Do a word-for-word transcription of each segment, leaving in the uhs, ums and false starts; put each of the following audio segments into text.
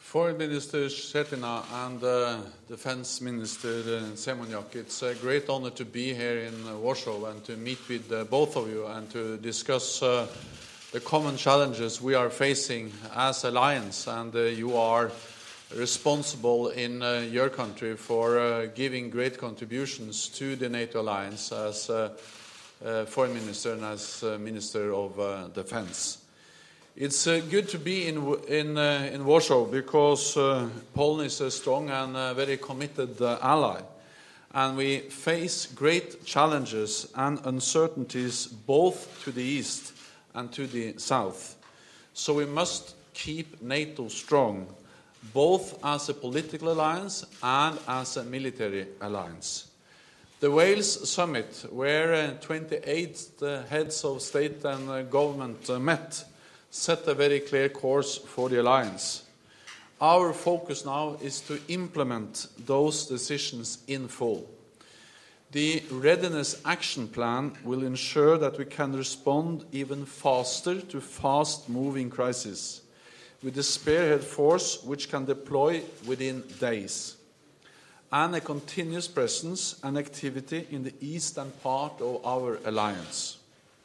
Foreign Minister Schetina and uh, Defense Minister uh, Semoniak, it's a great honor to be here in uh, Warsaw and to meet with uh, both of you and to discuss uh, the common challenges we are facing as alliance. And uh, you are responsible in uh, your country for uh, giving great contributions to the NATO alliance as uh, uh, Foreign Minister and as uh, Minister of uh, Defense. It's uh, good to be in in uh, in Warsaw because uh, Poland is a strong and uh, very committed uh, ally, and we face great challenges and uncertainties both to the east and to the south. So we must keep NATO strong, both as a political alliance and as a military alliance. The Wales summit, where uh, twenty-eight uh, heads of state and uh, government uh, met, set a very clear course for the alliance. Our focus now is to implement those decisions in full. The Readiness Action Plan will ensure that we can respond even faster to fast-moving crises, with a spearhead force which can deploy within days, and a continuous presence and activity in the eastern part of our alliance.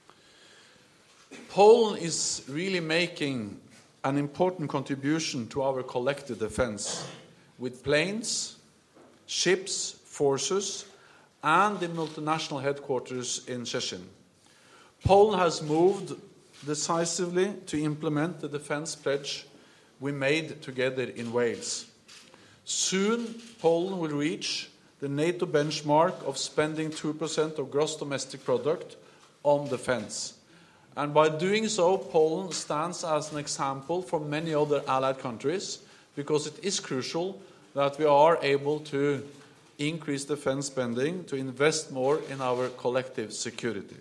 Poland is really making an important contribution to our collective defense with planes, ships, forces, and the multinational headquarters in Szczecin. Poland has moved decisively to implement the defense pledge we made together in Wales. Soon, Poland will reach the NATO benchmark of spending two percent of gross domestic product on defense. And by doing so, Poland stands as an example for many other allied countries, because it is crucial that we are able to increase defense spending, to invest more in our collective security.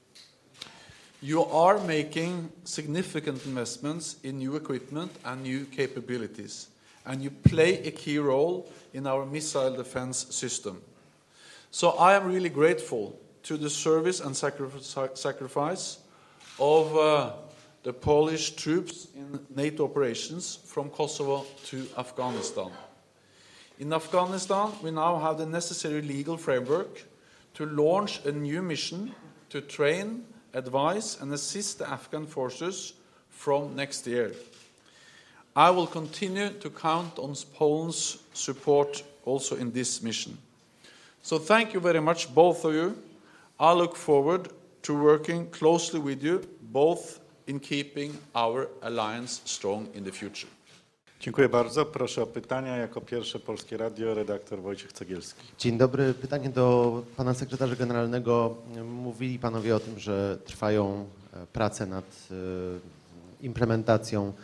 You are making significant investments in new equipment and new capabilities, and you play a key role in our missile defense system. So I am really grateful to the service and sacrifice of uh, the Polish troops in NATO operations from Kosovo to Afghanistan. In Afghanistan, we now have the necessary legal framework to launch a new mission to train, advise, and assist the Afghan forces from next year. I will continue to count on Poland's support also in this mission. So thank you very much, both of you. I look forward to working closely with you, both in keeping our alliance strong in the future. Dziękuję bardzo. Proszę o pytania. Jako pierwsze Polskie Radio, redaktor Wojciech Cegielski. Dzień dobry. Pytanie do pana sekretarza generalnego. Mówili panowie o tym, że trwają prace nad implementacją,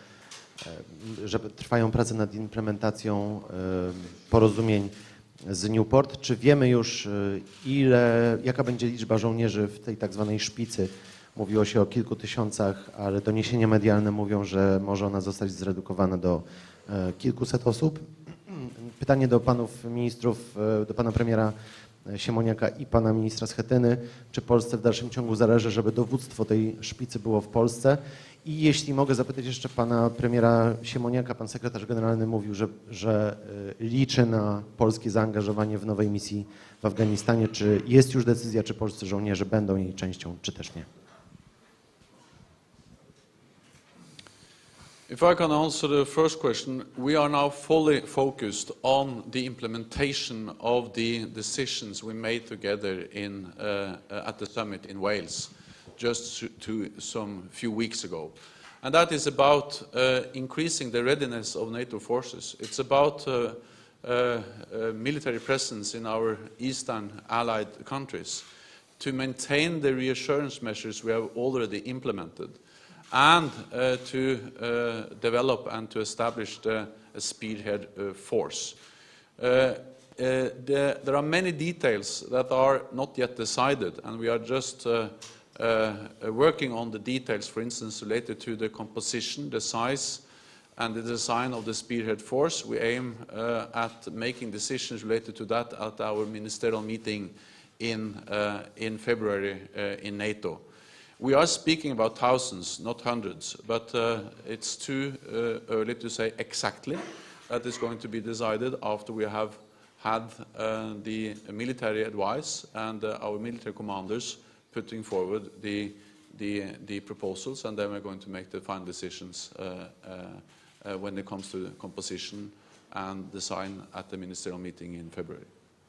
że trwają prace nad implementacją porozumień z Newport. Czy wiemy już, ile, jaka będzie liczba żołnierzy w tej tak zwanej szpicy? Mówiło się o kilku tysiącach, ale doniesienia medialne mówią, że może ona zostać zredukowana do kilkuset osób. Pytanie do panów ministrów, do pana premiera Siemoniaka i pana ministra Schetyny. Czy Polsce w dalszym ciągu zależy, żeby dowództwo tej szpicy było w Polsce? I jeśli mogę zapytać jeszcze pana premiera Siemoniaka, pan sekretarz generalny mówił, że, że liczy na polskie zaangażowanie w nowej misji w Afganistanie. Czy jest już decyzja, czy polscy żołnierze będą jej częścią, czy też nie? If I can answer the first question, we are now fully focused on the implementation of the decisions we made together in, uh, at the summit in Wales just to, to some few weeks ago. And that is about uh, increasing the readiness of NATO forces. It's about uh, uh, uh, military presence in our eastern allied countries to maintain the reassurance measures we have already implemented, and uh, to uh, develop and to establish the, a spearhead uh, force. Uh, uh, the, there are many details that are not yet decided, and we are just uh, uh, working on the details, for instance, related to the composition, the size, and the design of the spearhead force. We aim uh, at making decisions related to that at our ministerial meeting in, uh, in February uh, in NATO. We are speaking about thousands, not hundreds, but uh, it's too uh, early to say exactly. that is going to be decided after we have had uh, the military advice and uh, our military commanders putting forward the, the, the proposals, and then we're going to make the final decisions uh, uh, uh, when it comes to composition and design at the ministerial meeting in February.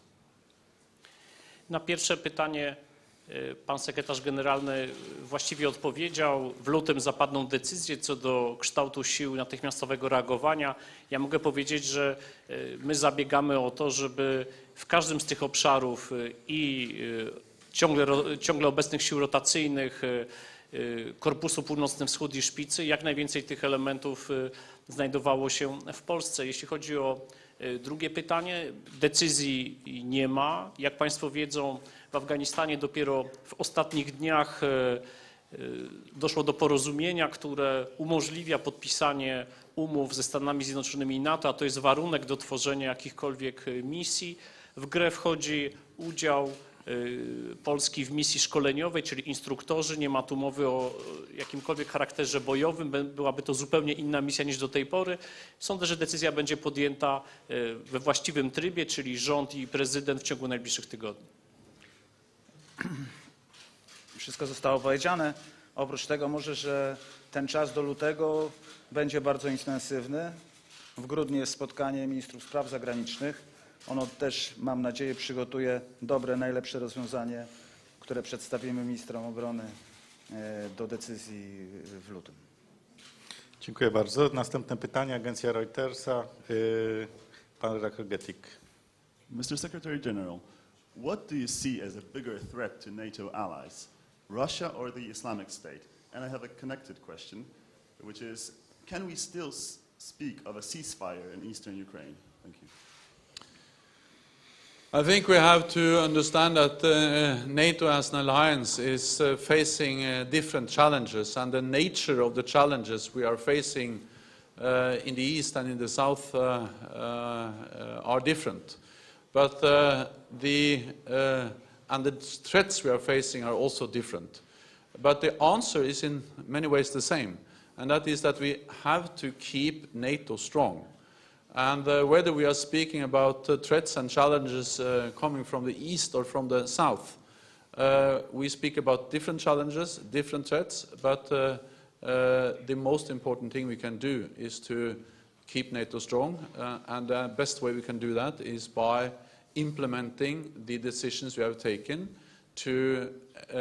Na pierwsze pytanie pan sekretarz generalny właściwie odpowiedział. W lutym zapadną decyzje co do kształtu sił natychmiastowego reagowania. Ja mogę powiedzieć, że my zabiegamy o to, żeby w każdym z tych obszarów i ciągle, ciągle obecnych sił rotacyjnych, Korpusu Północny-Wschód i Szpicy, jak najwięcej tych elementów znajdowało się w Polsce. Jeśli chodzi o drugie pytanie, decyzji nie ma. Jak Państwo wiedzą, w Afganistanie dopiero w ostatnich dniach doszło do porozumienia, które umożliwia podpisanie umów ze Stanami Zjednoczonymi i NATO, a to jest warunek do tworzenia jakichkolwiek misji. W grę wchodzi udział Polski w misji szkoleniowej, czyli instruktorzy. Nie ma tu mowy o jakimkolwiek charakterze bojowym. Byłaby to zupełnie inna misja niż do tej pory. Sądzę, że decyzja będzie podjęta we właściwym trybie, czyli rząd i prezydent w ciągu najbliższych tygodni. Wszystko zostało powiedziane. Oprócz tego może, że ten czas do lutego będzie bardzo intensywny. W grudniu jest spotkanie ministrów spraw zagranicznych. Ono też, mam nadzieję, przygotuje dobre, najlepsze rozwiązanie, które przedstawimy ministrom obrony do decyzji w lutym. Dziękuję bardzo. Następne pytanie, agencja Reutersa. Pan redaktor Gettig. mister Secretary General, what do you see as a bigger threat to NATO allies, Russia or the Islamic State? And I have a connected question, which is, can we still speak of a ceasefire in eastern Ukraine? Thank you. I think we have to understand that uh, NATO as an alliance is uh, facing uh, different challenges, and the nature of the challenges we are facing uh, in the east and in the south uh, uh, are different. But uh, the, uh, and the threats we are facing are also different. But the answer is in many ways the same, and that is that we have to keep NATO strong. And uh, whether we are speaking about uh, threats and challenges uh, coming from the east or from the south, uh, we speak about different challenges, different threats, but uh, uh, the most important thing we can do is to keep NATO strong, uh, and the best way we can do that is by implementing the decisions we have taken to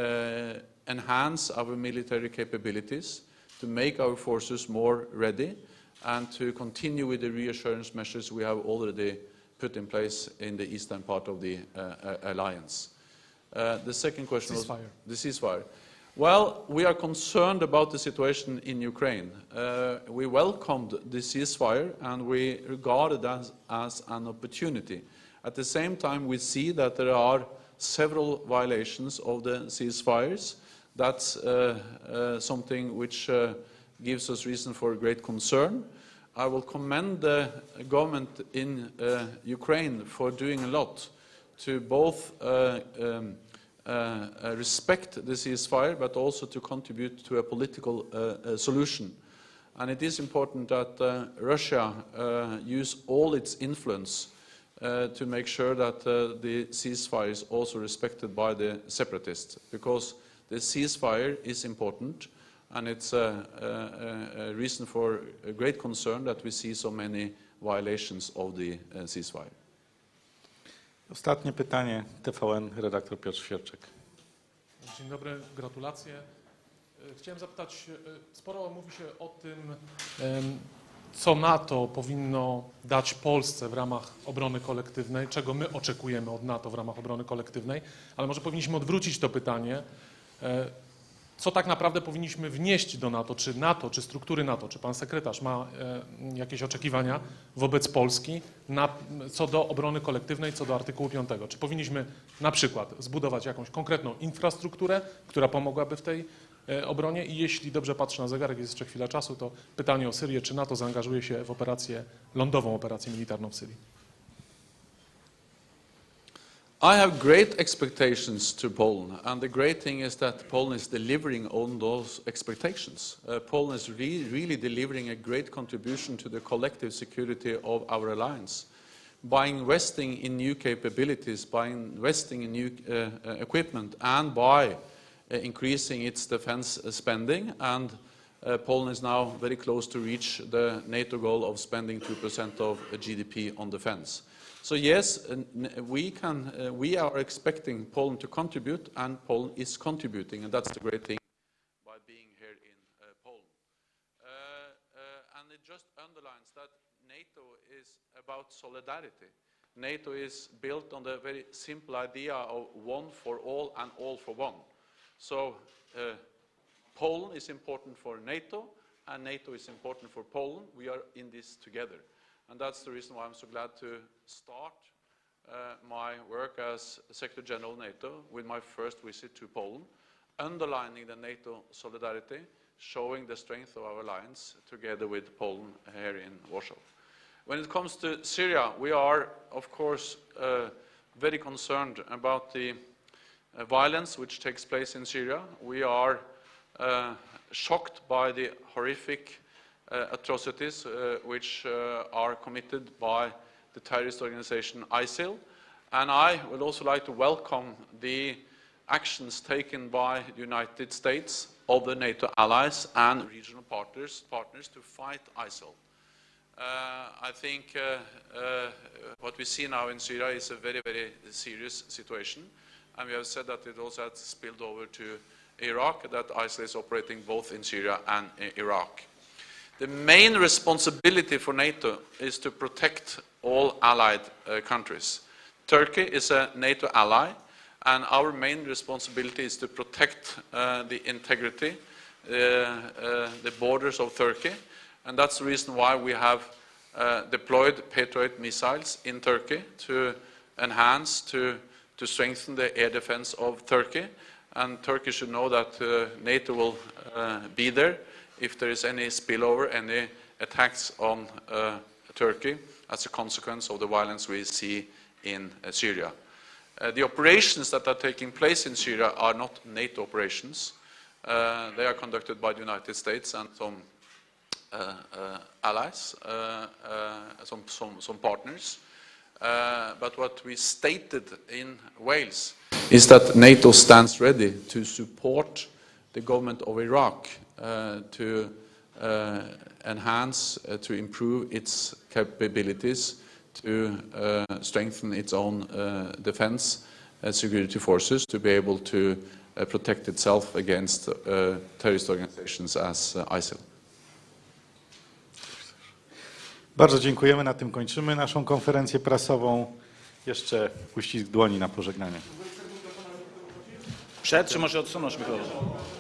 uh, enhance our military capabilities, to make our forces more ready, and to continue with the reassurance measures we have already put in place in the eastern part of the uh, alliance. Uh, the second question ceasefire. was the ceasefire. Well, we are concerned about the situation in Ukraine. Uh, we welcomed the ceasefire and we regard it as, as an opportunity. At the same time, we see that there are several violations of the ceasefires. That's uh, uh, something which uh, gives us reason for great concern. I will commend the government in uh, Ukraine for doing a lot to both uh, um, uh, uh, respect the ceasefire, but also to contribute to a political uh, uh, solution. And it is important that uh, Russia uh, use all its influence uh, to make sure that uh, the ceasefire is also respected by the separatists, because the ceasefire is important. And it's a, a, a reason for a great concern that we see so many violations of the uh, ceasefire. Ostatnie pytanie, T V N, redaktor Piotr Świerczek. Dzień dobry, gratulacje. Chciałem zapytać, sporo mówi się o tym, co NATO powinno dać Polsce w ramach obrony kolektywnej, czego my oczekujemy od NATO w ramach obrony kolektywnej, ale może powinniśmy odwrócić to pytanie. Co tak naprawdę powinniśmy wnieść do NATO, czy NATO, czy struktury NATO, czy pan sekretarz ma e, jakieś oczekiwania wobec Polski na, co do obrony kolektywnej, co do artykułu piątego? Czy powinniśmy na przykład zbudować jakąś konkretną infrastrukturę, która pomogłaby w tej e, obronie? I jeśli dobrze patrzę na zegarek, jest jeszcze chwila czasu, to pytanie o Syrię, czy NATO zaangażuje się w operację, lądową operację militarną w Syrii? I have great expectations to Poland, and the great thing is that Poland is delivering on those expectations. Uh, Poland is re really delivering a great contribution to the collective security of our alliance by investing in new capabilities, by investing in new uh, uh, equipment, and by uh, increasing its defense spending. And uh, Poland is now very close to reach the NATO goal of spending two percent of G D P on defense. So yes, we, can, uh, we are expecting Poland to contribute, and Poland is contributing, and that's the great thing by being here in uh, Poland. Uh, uh, and it just underlines that NATO is about solidarity. NATO is built on the very simple idea of one for all and all for one. So uh, Poland is important for NATO, and NATO is important for Poland. We are in this together. And that's the reason why I'm so glad to start uh, my work as Secretary General of NATO with my first visit to Poland, underlining the NATO solidarity, showing the strength of our alliance together with Poland here in Warsaw. When it comes to Syria, we are, of course, uh, very concerned about the uh, violence which takes place in Syria. We are uh, shocked by the horrific Uh, atrocities uh, which uh, are committed by the terrorist organization ISIL. And I would also like to welcome the actions taken by the United States, other NATO allies, and regional partners, partners to fight ISIL. Uh, I think uh, uh, what we see now in Syria is a very, very serious situation. And we have said that it also has spilled over to Iraq, that ISIL is operating both in Syria and in Iraq. The main responsibility for NATO is to protect all allied uh, countries. Turkey is a NATO ally, and our main responsibility is to protect uh, the integrity, uh, uh, the borders of Turkey, and that's the reason why we have uh, deployed Patriot missiles in Turkey to enhance, to, to strengthen the air defense of Turkey. And Turkey should know that uh, NATO will uh, be there if there is any spillover, any attacks on uh, Turkey as a consequence of the violence we see in uh, Syria. Uh, the operations that are taking place in Syria are not NATO operations. Uh, they are conducted by the United States and some uh, uh, allies, uh, uh, some, some, some partners. Uh, but what we stated in Wales is that NATO stands ready to support the government of Iraq Uh, to uh, enhance, uh, to improve its capabilities, to uh, strengthen its own uh, defense and security forces, to be able to uh, protect itself against uh, terrorist organizations as uh, ISIL. Bardzo dziękujemy, na tym kończymy naszą konferencję prasową. Jeszcze uścisk dłoni na pożegnanie. Przed, czy może odsunąć mikrofon?